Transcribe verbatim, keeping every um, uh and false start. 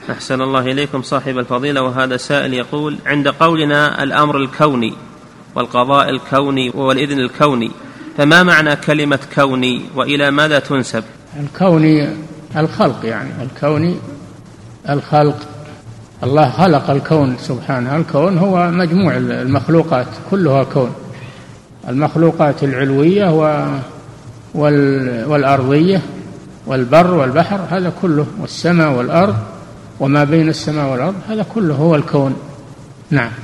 أحسن الله إليكم صاحب الفضيلة. وهذا سائل يقول: عند قولنا الأمر الكوني والقضاء الكوني والإذن الكوني، فما معنى كلمة كوني وإلى ماذا تنسب؟ الكوني الخلق، يعني الكوني الخلق. الله خلق الكون سبحانه. الكون هو مجموع المخلوقات كلها كون، المخلوقات العلوية والأرضية والبر والبحر، هذا كله، والسماء والأرض وما بين السماء والأرض، هذا كله هو الكون. نعم.